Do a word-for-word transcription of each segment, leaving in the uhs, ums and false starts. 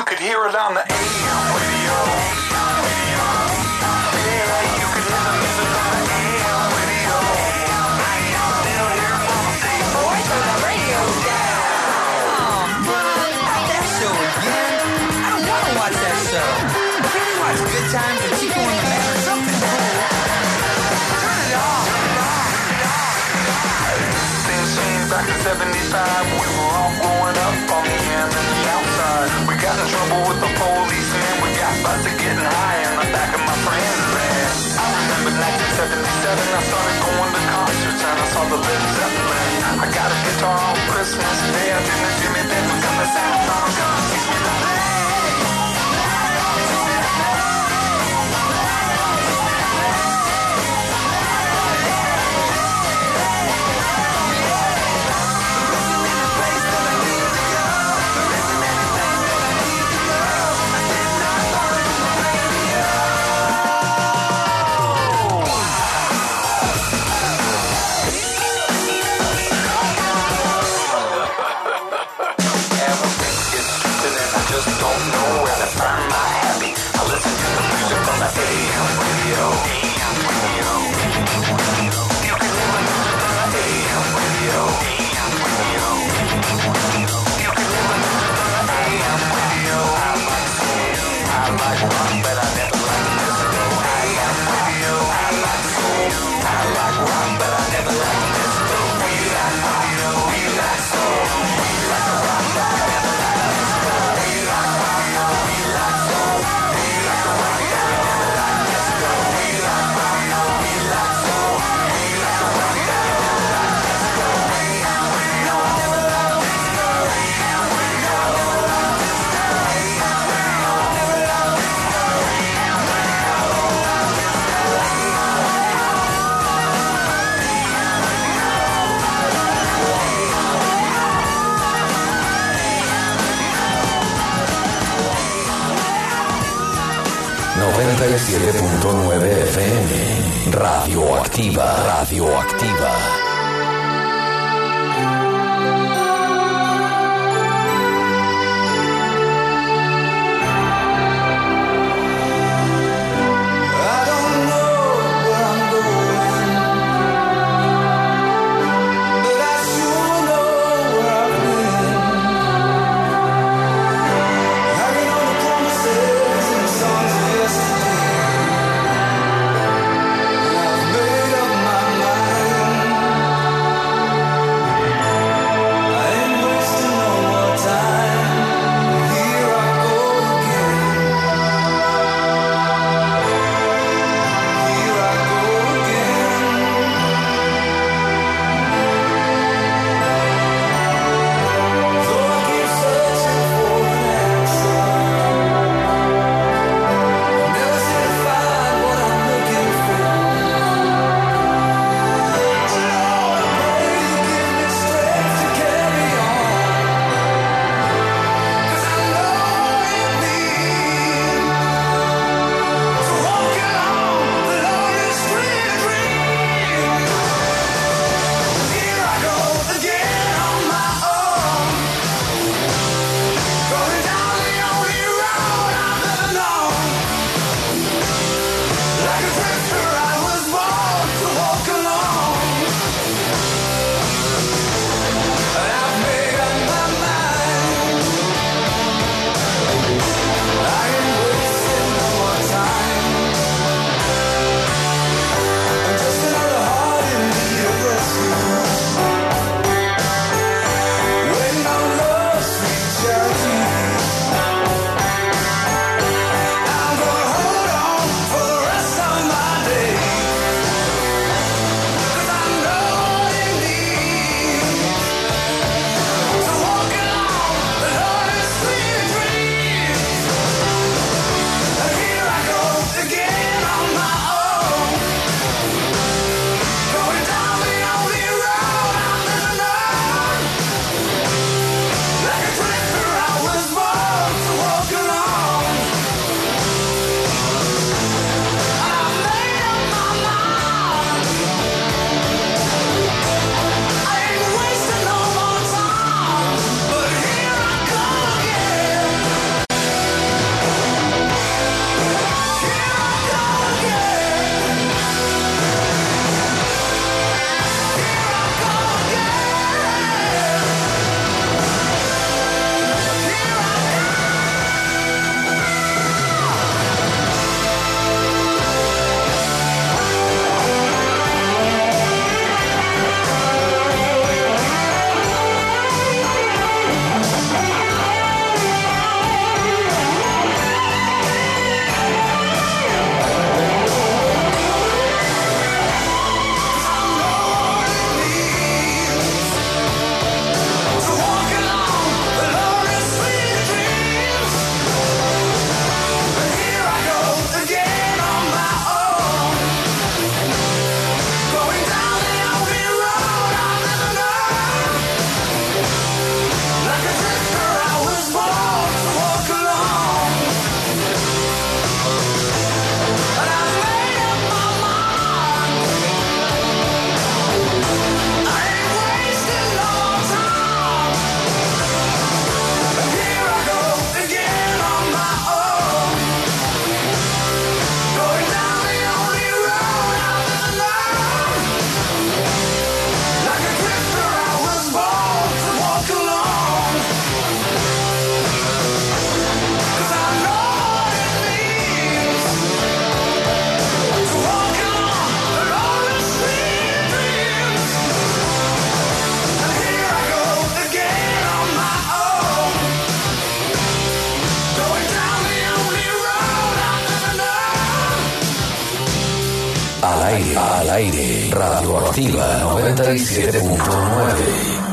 could hear it on the A M radio. Yeah, you could hear the music on the A M radio. Still hear Mama say, boy, turn the radio down. Oh, man, not that show again. I don't want to watch that show. Can we watch Good Times and Chico and the Man or something cool? Turn it off. Things changed back in seventy-five. We were all growing up on the end and the outside. We got in trouble with the policeman. We got busted getting high in the back of my friend's van. I remember nineteen seventy-seven. I started going to concerts and I saw the Led Zeppelin. I got a guitar on Christmas Day. I didn't Jimmy Page was gonna sound song. Gonna teach me to play. Don't know where to find my happy. I listen to the music on the A M radio. A M radio. You can hear the music on the A M radio. A M radio. You can hear the music on the A M radio. I like soul. I like rock, but I never like disco. A M radio. I like soul. I like rock, but I never like disco. We like radio. We like soul. We like rock, but we never like disco. We like radio. We like soul. We like rock, but we never like disco. We like radio. We like soul. We like rock, but we never like disco. A M radio. Never like disco. A M radio. Never like disco. A M radio. Never like disco. A M radio. noventa y siete punto nueve F M Radioactiva, Radioactiva. Made up my mind. Al aire, al aire. Radioactiva noventa y siete punto nueve.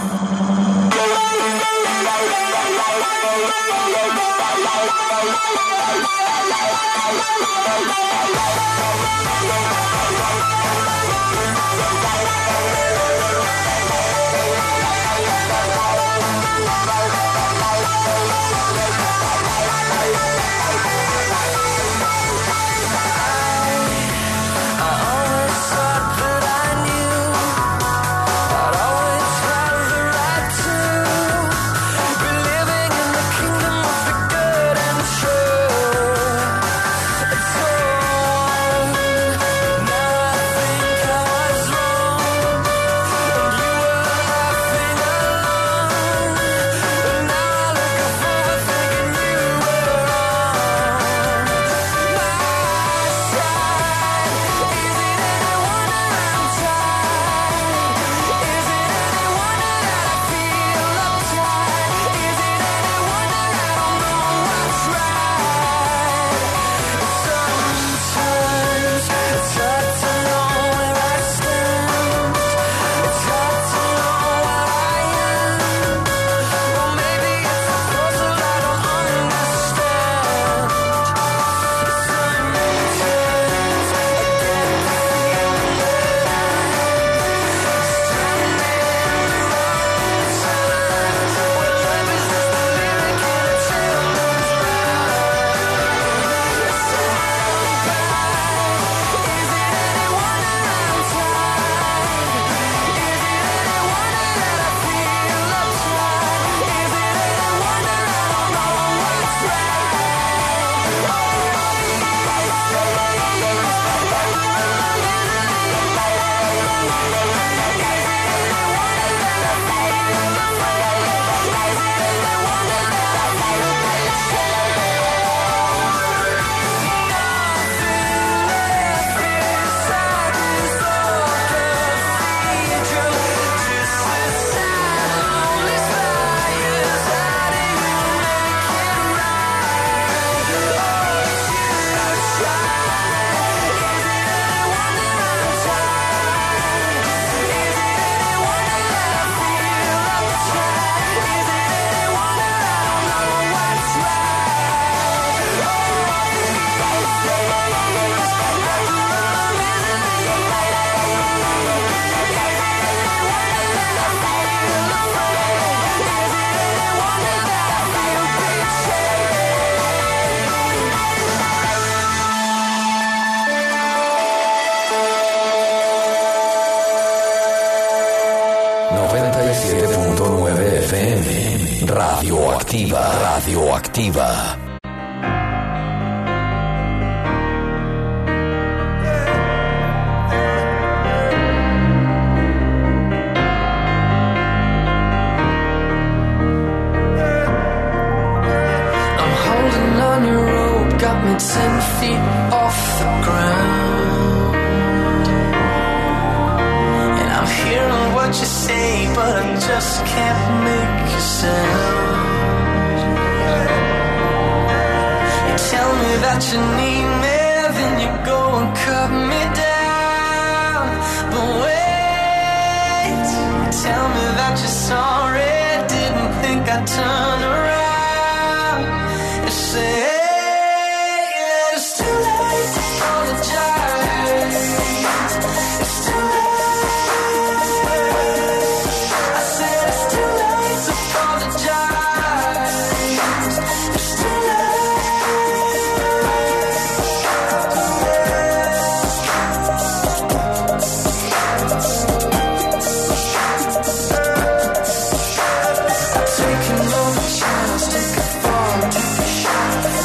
noventa y siete punto nueve F M. Radioactiva, radioactiva. I'm holding on your rope, got me ten feet off the ground. And I'm hearing what you say, but I just can't make a sound. You tell me that you need me, then you go and cut me down. But wait, you tell me that you're sorry, didn't think I'd turn around. You say it's too late to apologize. It's too late. Taking all the chance, take a fall, take a shot.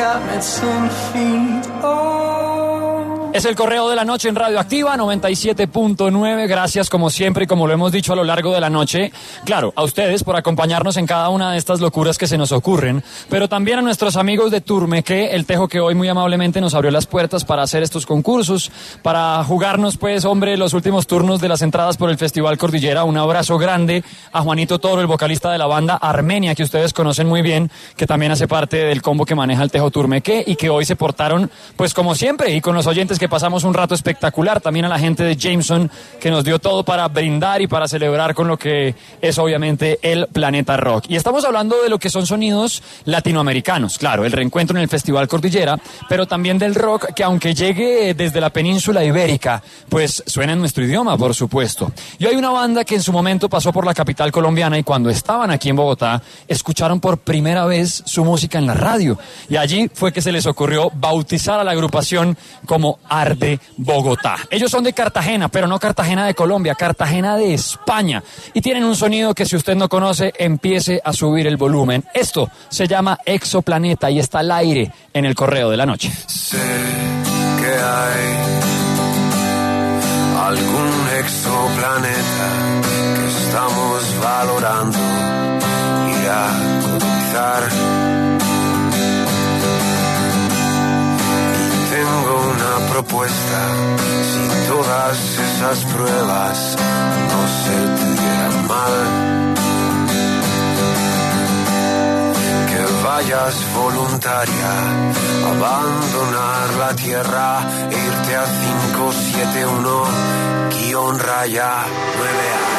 got me ten feet. Oh. Es el correo de la noche en Radioactiva noventa y siete punto nueve. Gracias como siempre y como lo hemos dicho a lo largo de la noche. Claro, a ustedes por acompañarnos en cada una de estas locuras que se nos ocurren, pero también a nuestros amigos de Turmeque, el Tejo que hoy muy amablemente nos abrió las puertas para hacer estos concursos, para jugarnos pues, hombre, los últimos turnos de las entradas por el Festival Cordillera. Un abrazo grande a Juanito Toro, el vocalista de la banda Armenia, que ustedes conocen muy bien, que también hace parte del combo que maneja el Tejo Turmeque y que hoy se portaron pues como siempre y con los oyentes que pasamos un rato espectacular. También a la gente de Jameson que nos dio todo para brindar y para celebrar con lo que es obviamente el Planeta Rock. Y estamos hablando de lo que son sonidos latinoamericanos, claro, el reencuentro en el Festival Cordillera, pero también del rock que aunque llegue desde la península ibérica, pues suena en nuestro idioma, por supuesto. Y hay una banda que en su momento pasó por la capital colombiana y cuando estaban aquí en Bogotá, escucharon por primera vez su música en la radio. Y allí fue que se les ocurrió bautizar a la agrupación como Arde Bogotá. Ellos son de Cartagena, pero no Cartagena de Colombia, Cartagena de España. Y tienen un sonido que si usted no conoce, empiece a subir el volumen. Esto se llama Exoplaneta y está al aire en el correo de la noche. Sé que hay algún exoplaneta que estamos valorando ir a colonizar. Tengo una propuesta, si todas esas pruebas no se te dieran mal, que vayas voluntaria a abandonar la tierra e irte a cinco siete uno guión raya nueve A.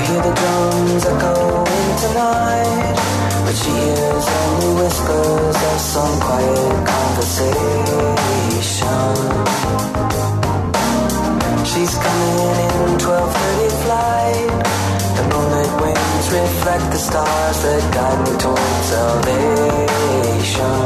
hear the drums echoing tonight, but she hears only whispers of some quiet conversation. She's coming in twelve thirty flight. The moonlit wings reflect the stars that guide me towards salvation.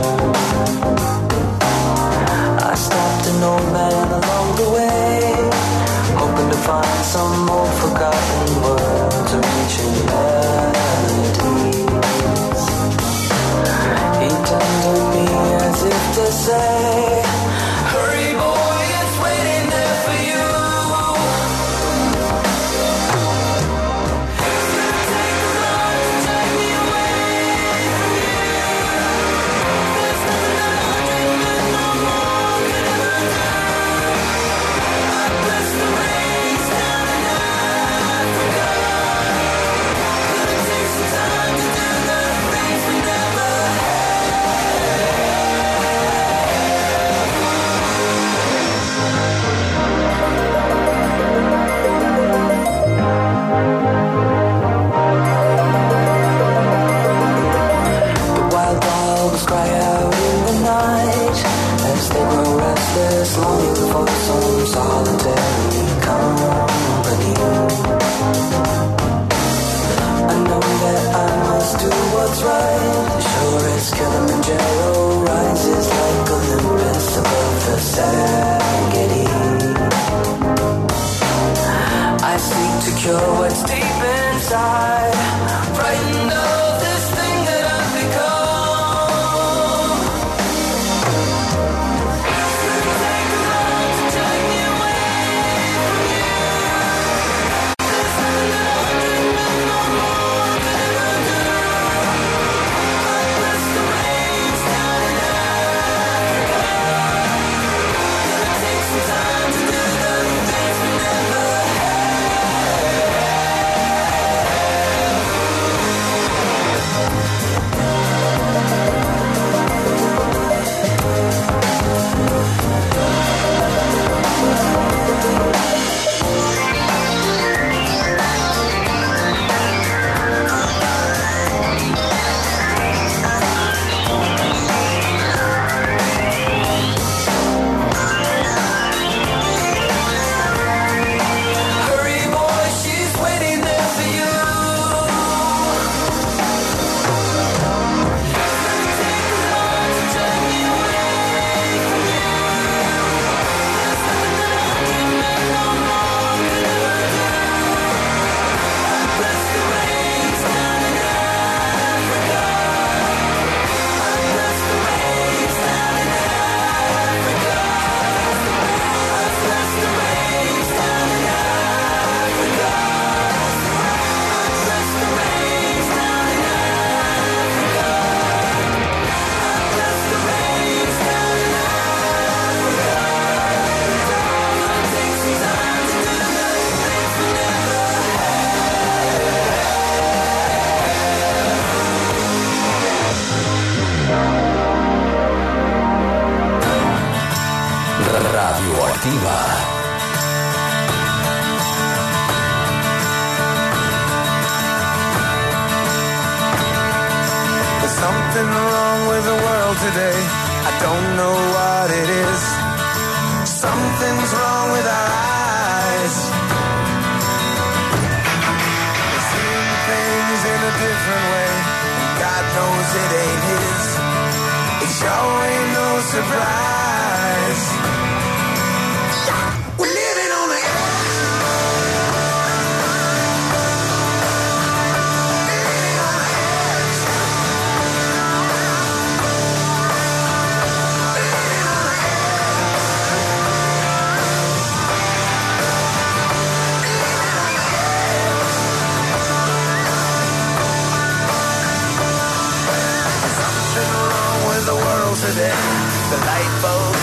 I stopped an old man along the way, hoping to find some old forgotten words or ancient melodies. He turned to me as if to say, hurry boy, it's waiting there for you. Longing for some solitary company. I know that I must do what's right. Sure as Kilimanjaro rises like Olympus above the Serengeti. I seek to cure what's deep inside, frightened of this thing that I've become. Radioactiva. There's something wrong with the world today. I don't know what it is. Something's wrong with our eyes. We're seeing things in a different way, and God knows it ain't his. It sure ain't no surprise. We're living on the edge. Living on the edge. Living on the edge. Something wrong with the world today. The light bulb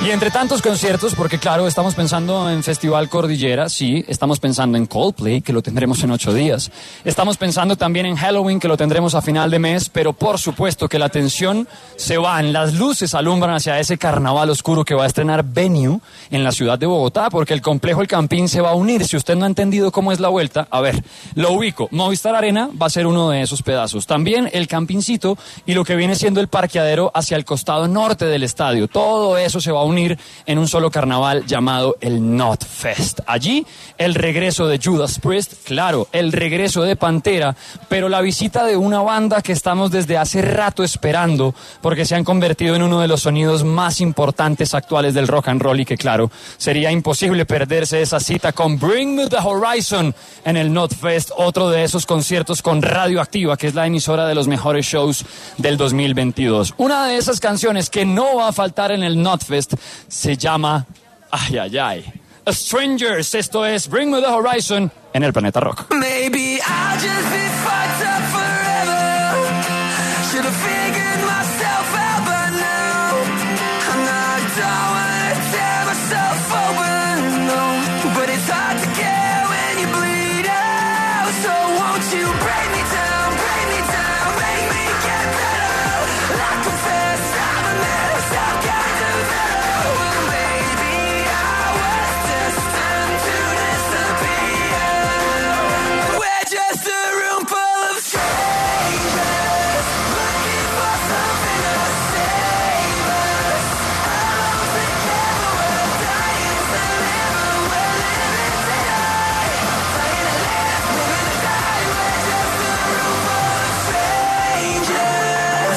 Y entre tantos conciertos, porque claro, estamos pensando en Festival Cordillera, sí, estamos pensando en Coldplay, que lo tendremos en ocho días. Estamos pensando también en Halloween, que lo tendremos a final de mes, pero por supuesto que la atención se va, las luces alumbran hacia ese carnaval oscuro que va a estrenar Venue en la ciudad de Bogotá, porque el complejo El Campín se va a unir. Si usted no ha entendido cómo es la vuelta, a ver, lo ubico. Movistar Arena va a ser uno de esos pedazos. También el Campincito y lo que viene siendo el parqueadero hacia el costado norte del estadio. Todo eso se va a unir en un solo carnaval llamado el Notfest. Allí el regreso de Judas Priest, claro, el regreso de Pantera, pero la visita de una banda que estamos desde hace rato esperando porque se han convertido en uno de los sonidos más importantes actuales del rock and roll y que claro, sería imposible perderse esa cita con Bring Me the Horizon en el Notfest, otro de esos conciertos con Radioactiva, que es la emisora de los mejores shows del dos mil veintidós. Una de esas canciones que no va a faltar en el Notfest se llama Ay, ay, ay. Strangers, esto es Bring Me the Horizon en el Planeta Rock. Maybe I'll just be fucked up forever. Should have figured myself out by now. And I don't wanna tear myself open, no. But it's hard to get when you bleed out. So won't you break me down, break me down, make me get better. I confess I'm a mess, I'm kind of better. Well, maybe I was destined to disappear. We're just a room full of strangers, looking for something to save us. Alone together we're dying to live, we're living today. Dying to live, living to die. We're just a room full of strangers.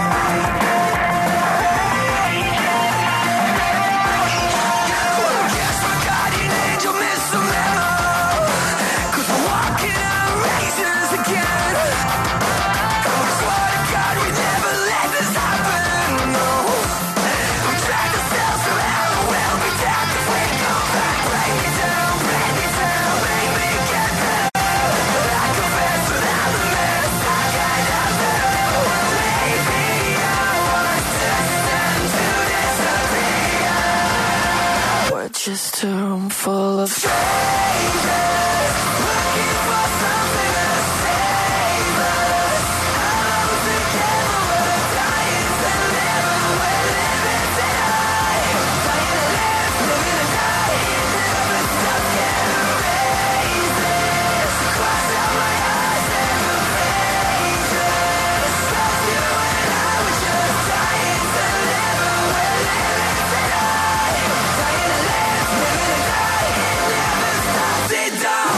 Well, I guess my guardian angel missed the memo, 'cause we're walking on razors again. And we swore to God we'd never let this happen, no. We dragged ourselves around, we'll be damned if we come back. Break me down, break me down, make me get better. I confess that I'm a mess, I kind of better. Maybe I was destined to disappear. We're just a room full of strangers, looking for something to save us. Alone together we're dying to live, we're living today. Dying to live, living to die. Never stop getting raises. Cross out my eyes and the pages. Lost you and I was just dying to live, we're living today. Dying to live, living to die. Never stops it down.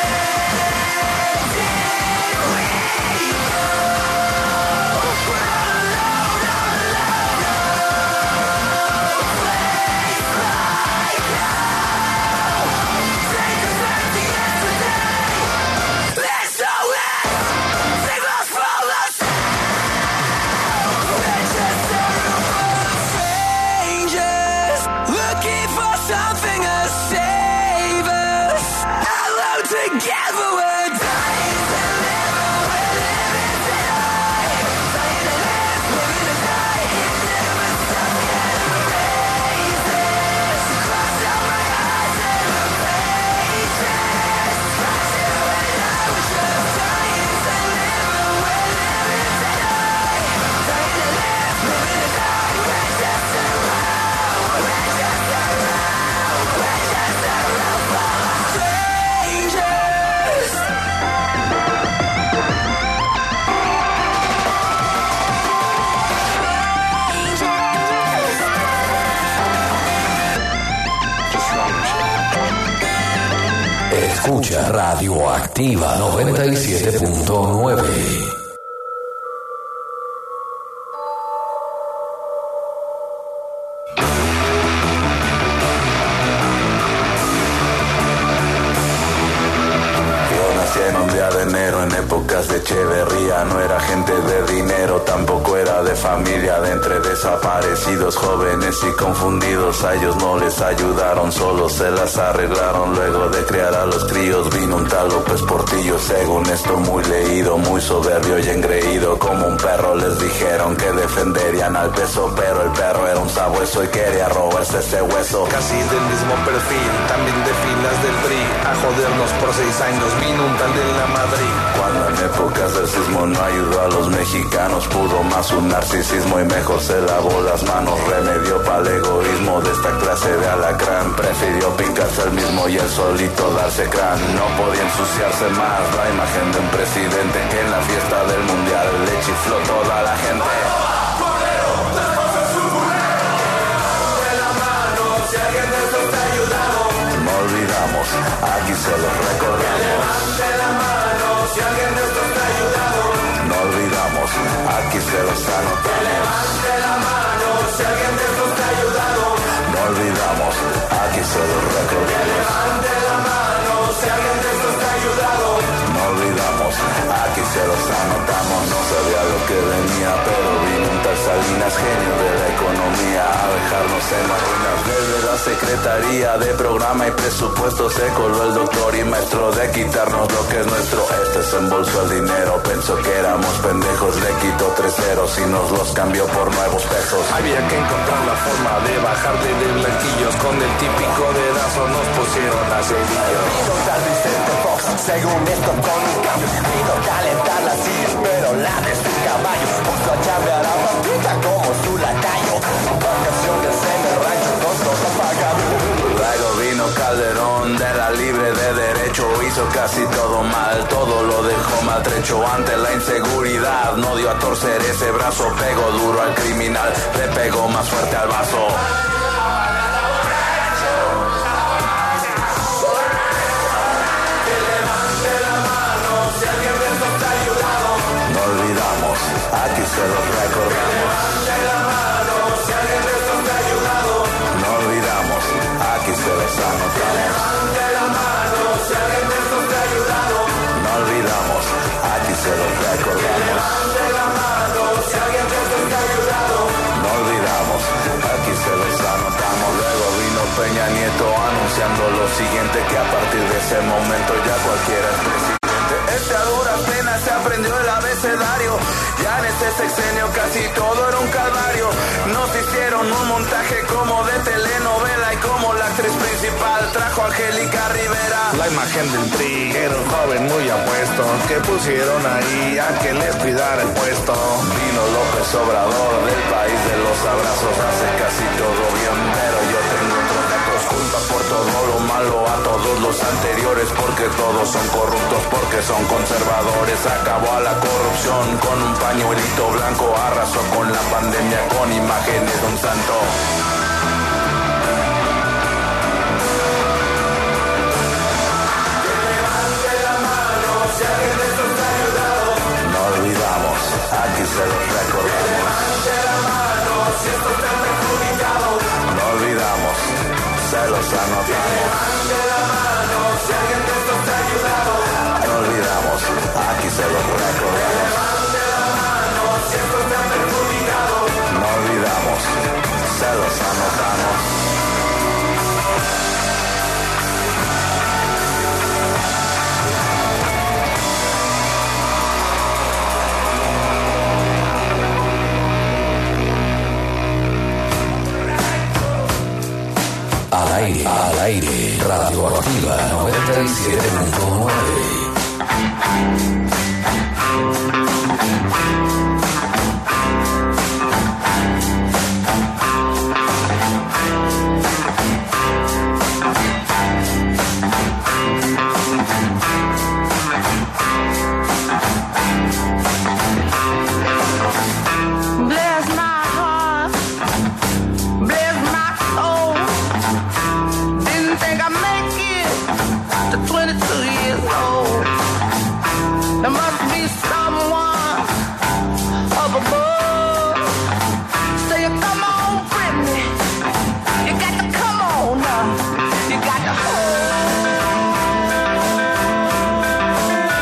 Let's go in, save us from the sound. We're just a room full of strangers, looking for something to save us. Alone together we're dying to live, we're living today. Dying to live, living to die. Never stop getting raises. Cross out my eyes and the pages. Lost you and I was just dying to live, we're living today. Dying to live, living to die. We're just around, we're just around, we're just around full of strangers. Escucha Radioactiva noventa y siete punto nueve. Buonasera en un día de enero, en épocas de Echeverría. No era gente de dinero, tampoco era de familia. De entre desaparecidos, jóvenes y confundidos, a ellos no les ayudaron, solo se las arreglaron. Luego de criar a los críos vino un tal López Portillo, según esto muy leído, muy soberbio y engreído. Como un perro les dijeron que defenderían al peso, pero el perro era un sabueso y quería robarse ese hueso. Casi del mismo perfil, también de filas del P R I, a jodernos por seis años vino un tal de la Madrid. Cuando en épocas del sismo no ayudó a los mexicanos, pudo más un narcisismo y mejor se lavó las manos. Remedio para el egoísmo de esta clase de alacrán, prefirió picarse el mismo y el solito darse crán. No podía ensuciarse más la imagen de un presidente que en la fiesta del mundial le chifló toda la gente. No olvidamos, aquí se los recordamos. Si alguien de estos te ha ayudado, no olvidamos, aquí se los anotamos. Que levante la mano si alguien de estos te ha ayudado, no olvidamos, aquí se los recordamos. Que levante la mano si alguien de estos te ha ayudado, no olvidamos, aquí se los anotamos. No sabía lo que venía, pero vino un tal Salinas, genio de la economía, a dejarnos en las ruinas. Desde la Secretaría de Programa y Presupuesto se coló el doctor y maestro de quitarnos lo que es nuestro. Este se embolsó el dinero, pensó que éramos pendejos, le quitó tres ceros y nos los cambió por nuevos pesos. Había que encontrar la forma de bajarle de blanquillos, con el típico dedazo nos pusieron a cerillos. Vino tal Vicente Fox, según esto con un cambio, vino calentar las sillas, pero la de su caballo puso a chambear a Pampita como su lacayo. Vacaciones en el rancho con todo pagado. Luego vino Calderón de la Libre de Derecho, hizo casi todo mal, todo lo dejó maltrecho. Ante la inseguridad no dio a torcer ese brazo, pegó duro al criminal, le pegó más fuerte al vaso. Que levante la mano si alguien de estos te ha ayudado, no olvidamos, aquí se los recordamos. Que levante la mano si alguien de estos te ha ayudado, no olvidamos, aquí se los anotamos. Que levante la mano si alguien de estos te ha ayudado, no olvidamos, aquí se los recordamos. Que levante la mano si alguien de estos te ha ayudado, no olvidamos, aquí se los anotamos. Luego vino Peña Nieto anunciando lo siguiente, que a partir de ese momento ya cualquiera es presidente. Este a duras penas se aprendió el abecedario, ya en este sexenio casi todo era un calvario. Nos hicieron un montaje como de telenovela y como la actriz principal trajo a Angélica Rivera. La imagen del P R I era un joven muy apuesto, que pusieron ahí a que les cuidara el puesto. Vino López Obrador del país de los abrazos, hace casi todo bien, pero yo tengo otros datos. Culpa por todo lo malo a todos los anteriores, porque todos son corruptos, porque son conservadores. Acabó a la corrupción con un pañuelito blanco, arrasó con la pandemia con imágenes de un santo. Que levante la mano si alguien de estos te ha ayudado, no olvidamos, aquí se los recordamos. Que levante la mano si estos te han perjudicado, no olvidamos, se los anotamos. Que levante la mano si alguien de estos te ha ayudado, no olvidamos, aquí se los recordamos. Que levante la mano si estos te han perjudicado, no olvidamos, se los anotamos. Al aire, al aire, Radioactiva noventa y siete punto nueve. Bless my heart, bless my soul. Didn't think I'd make it to twenty-two years old. There must be someone up above. Say, come on, Britney, you got to come on now. You got to hold.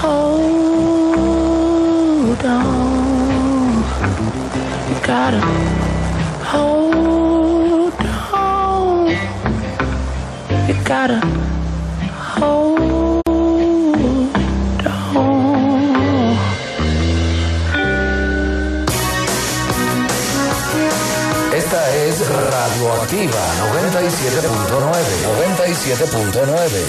hold on. You gotta hold on. You gotta hold on. Esta es Radioactiva noventa y siete punto nueve. noventa y siete punto nueve.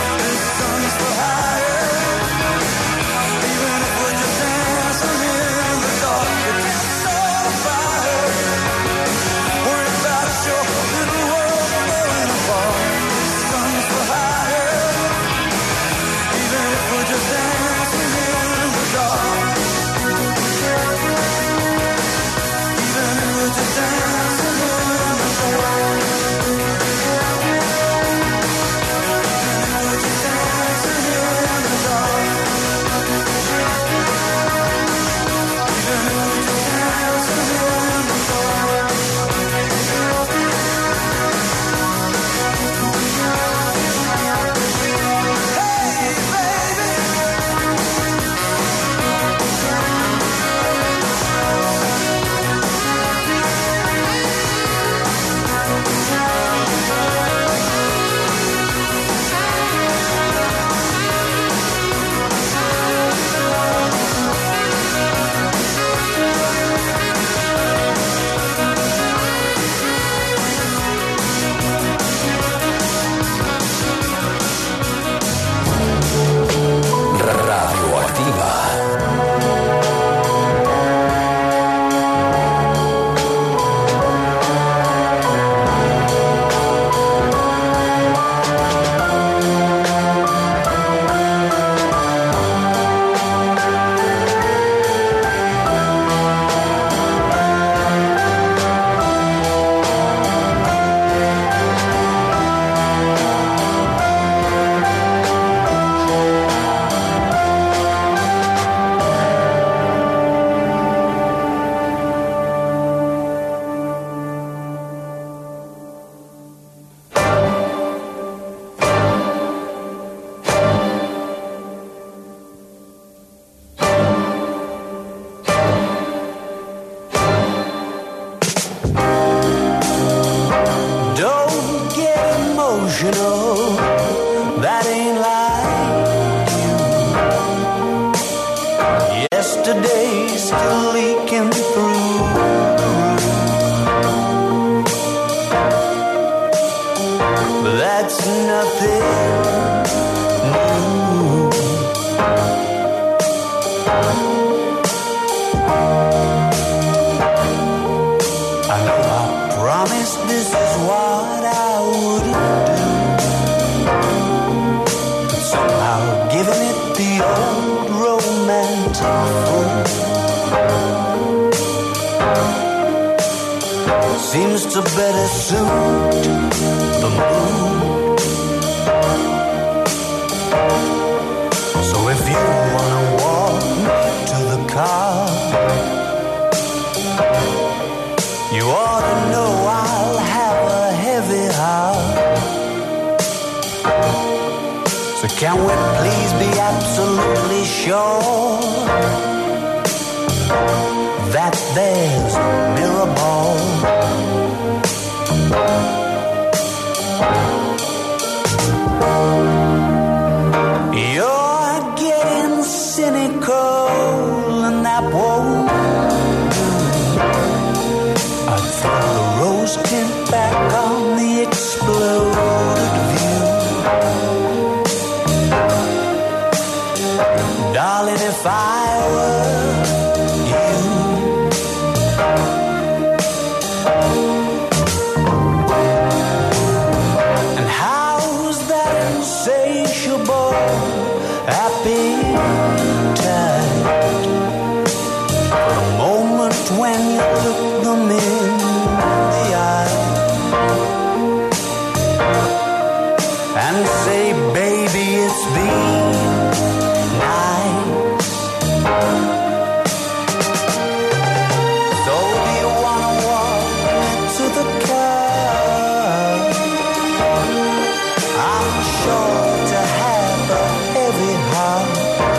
Even if we're just dancing in still leaking through the roof. But that's nothing new. I know I promised this is what I wouldn't do, but somehow giving it the old romantic fool seems to better suit the mood. So if you wanna walk to the car, you ought to know I'll have a heavy heart. So can we please be absolutely sure that there's a mirror ball? You're getting cynical and that won't do. I'd throw the rose tint back on the exploded view. Darling, if I were you, and how's that insatiable appetite for the moment when you look them in the eye and say, baby, it's been nice. So do you wanna walk to the car? I'm sure to have a heavy heart.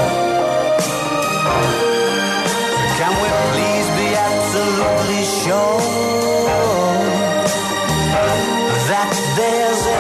Can we please be absolutely sure that there's a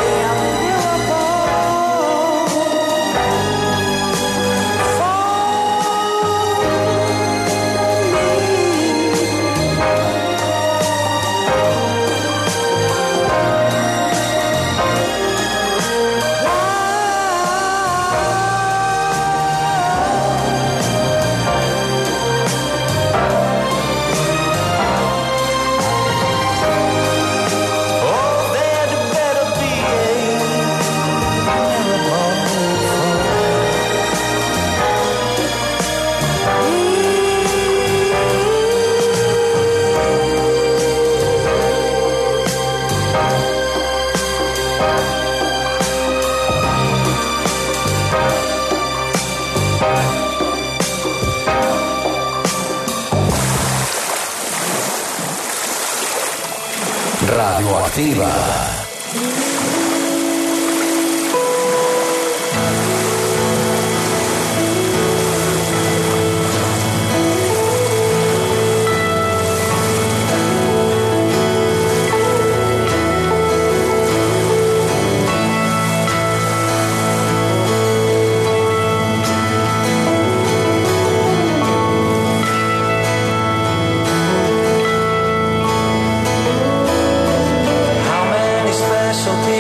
Radioactiva. special people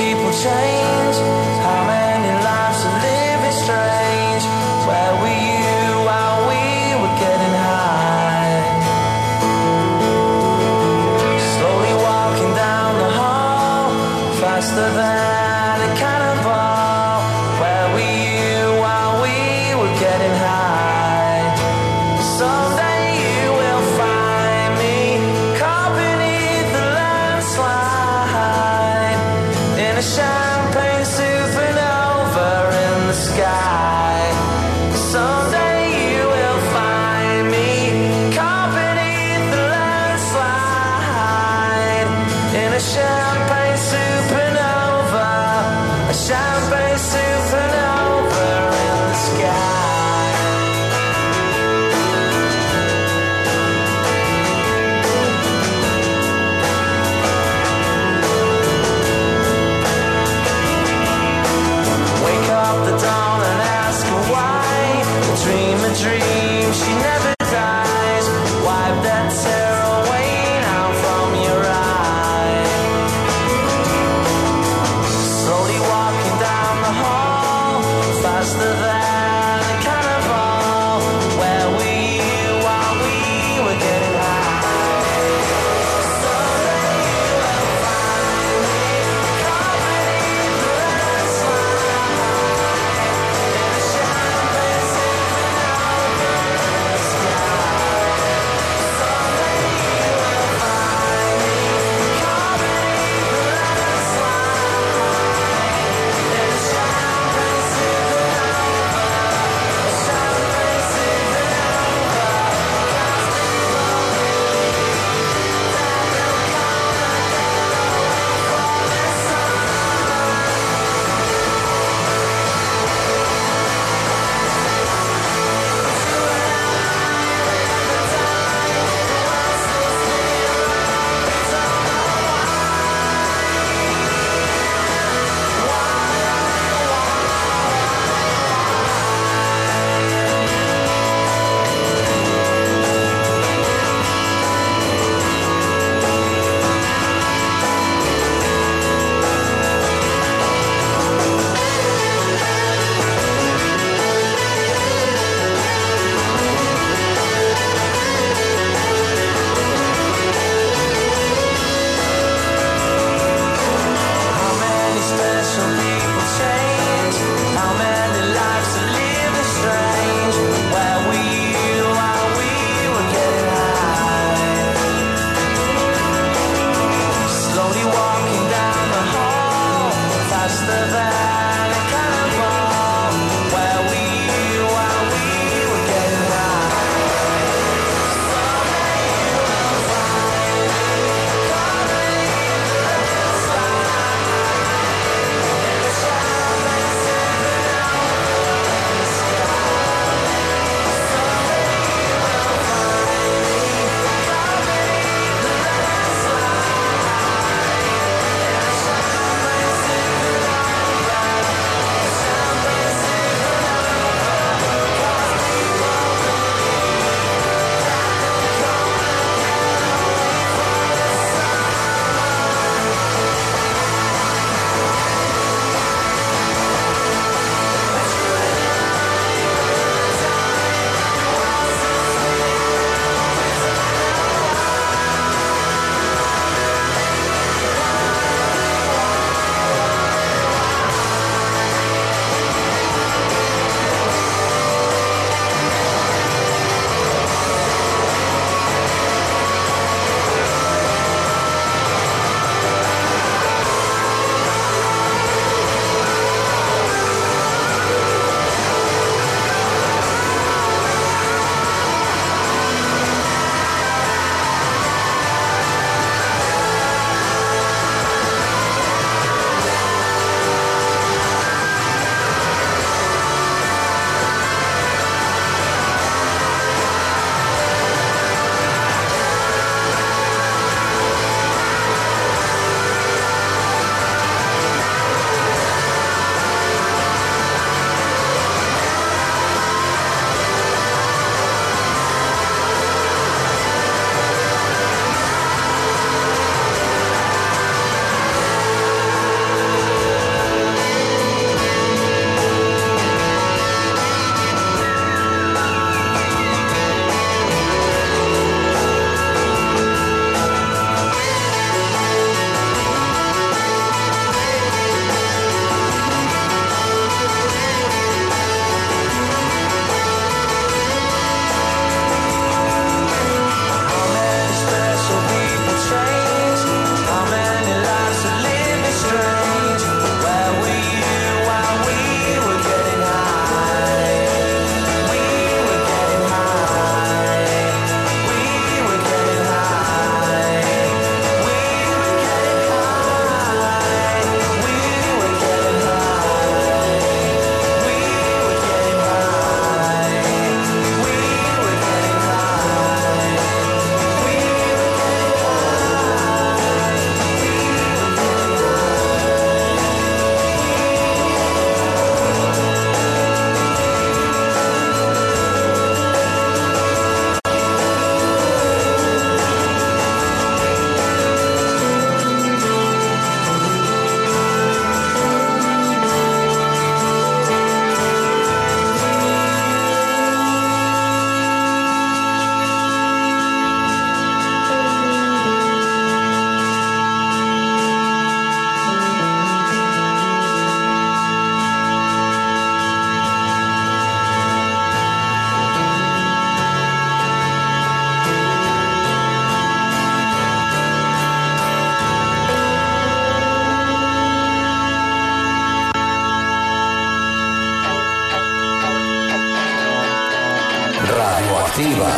Radioactiva.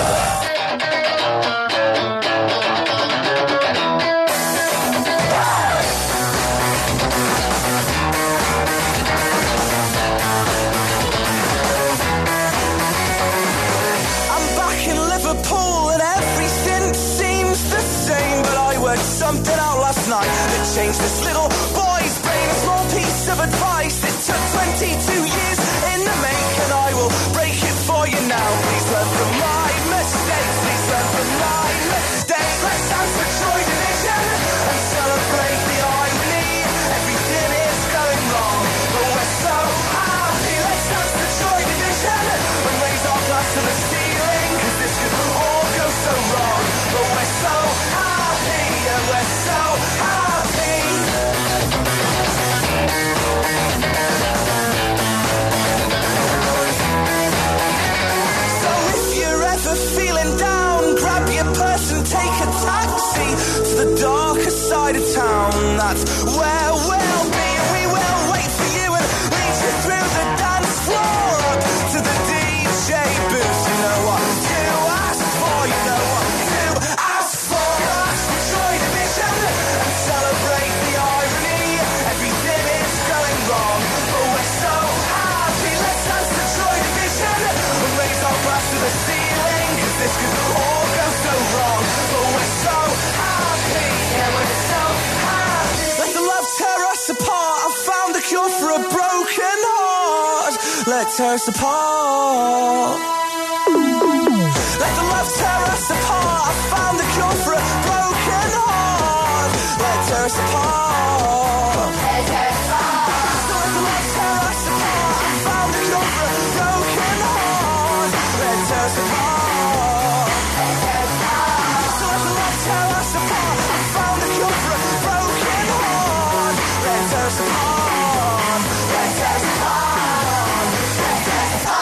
Something out last night that changed this little boy's brain. A small piece of advice that took twenty-two years in the making. I will break it for you now. Please learn from my mistakes. Please learn from my mistakes. Let's dance for Joy Division and celebrate the irony. Everything is going wrong, but we're so happy. Let's dance for Joy Division and raise our glass to the ceiling, 'cause this could all go so wrong, but we're so happy. We're so happy. So if you're ever feeling down, grab your purse and take a taxi to the darker side of town. That's where we'll be, and we will wait for you and lead you through the dance floor up to the D J booth. You know what to ask for, you know what to ask for. Ask for Joy Division and celebrate the irony. Everything is going wrong, but we're so happy. Let's dance to Joy Division and raise our glass to the ceiling, 'cause this could all go so wrong, but we're so happy. Yeah, we're so happy. Let the love tear us apart. I found the cure for a broken heart. Let's tear us apart. Let the love tear us apart. I found the cure for a broken heart. Let's tear us apart. Let's tear us apart. So let the love tear us apart. I found the cure for a broken heart. Let's tear us apart. Let's tear us apart. So let the love tear us apart. I found the cure for a broken heart. Let's tear us apart. Let's tear us apart. Let's tear us apart.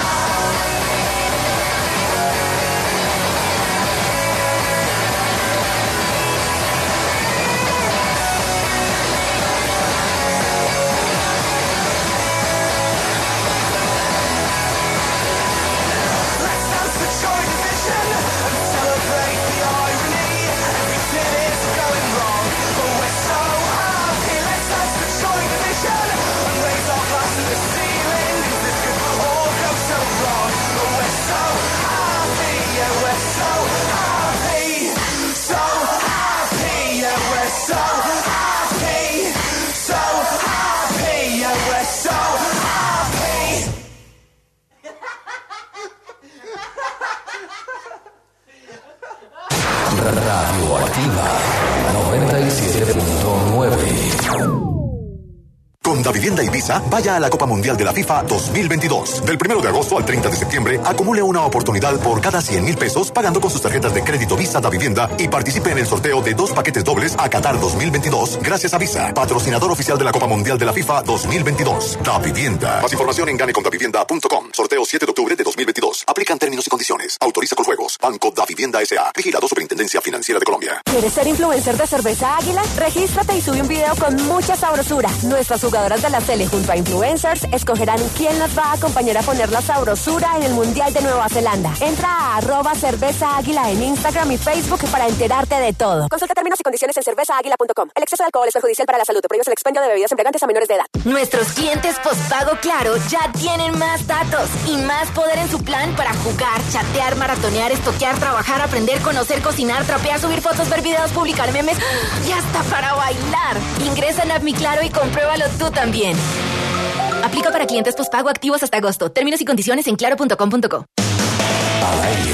Radioactiva noventa y siete punto nueve. Con Davivienda Ibiza, vaya a la Copa Mundial de la FIFA dos mil veintidós. Del primero de agosto al treinta de septiembre, acumule una oportunidad por cada cien mil pesos pagando con sus tarjetas de crédito Visa Davivienda y participe en el sorteo de dos paquetes dobles a Qatar dos mil veintidós gracias a Visa, patrocinador oficial de la Copa Mundial de la FIFA dos mil veintidós. Davivienda. Más información en gane con davivienda punto com. Sorteo siete de octubre de dos mil veintidós. Aplican términos y condiciones. Autoriza con juegos. Banco Davivienda S A. Vigilado Superintendencia Financiera de Colombia. ¿Quieres ser influencer de Cerveza Águila? Regístrate y sube un video con mucha sabrosura. Nuestras jugadoras de la Sele junto a influencers escogerán quién nos va a acompañar a poner la sabrosura en el Mundial de Nueva Zelanda. Entra a arroba Cerveza Águila en Instagram y Facebook para enterarte de todo. Consulta términos y condiciones en cerveza águila punto com. El exceso de alcohol es perjudicial para la salud. Prohíbe el expendio de bebidas embriagantes a menores de edad. Nuestros clientes postpago Claro ya tienen más datos y más poder en su plan para jugar, chatear, maratonear, estoquear, trabajar, aprender, conocer, cocinar, trapear, subir fotos, ver videos, publicar memes y hasta para bailar. Ingresa en App Mi Claro y compruébalo tú también. Aplica para clientes postpago activos hasta agosto. Términos y condiciones en claro punto com punto co.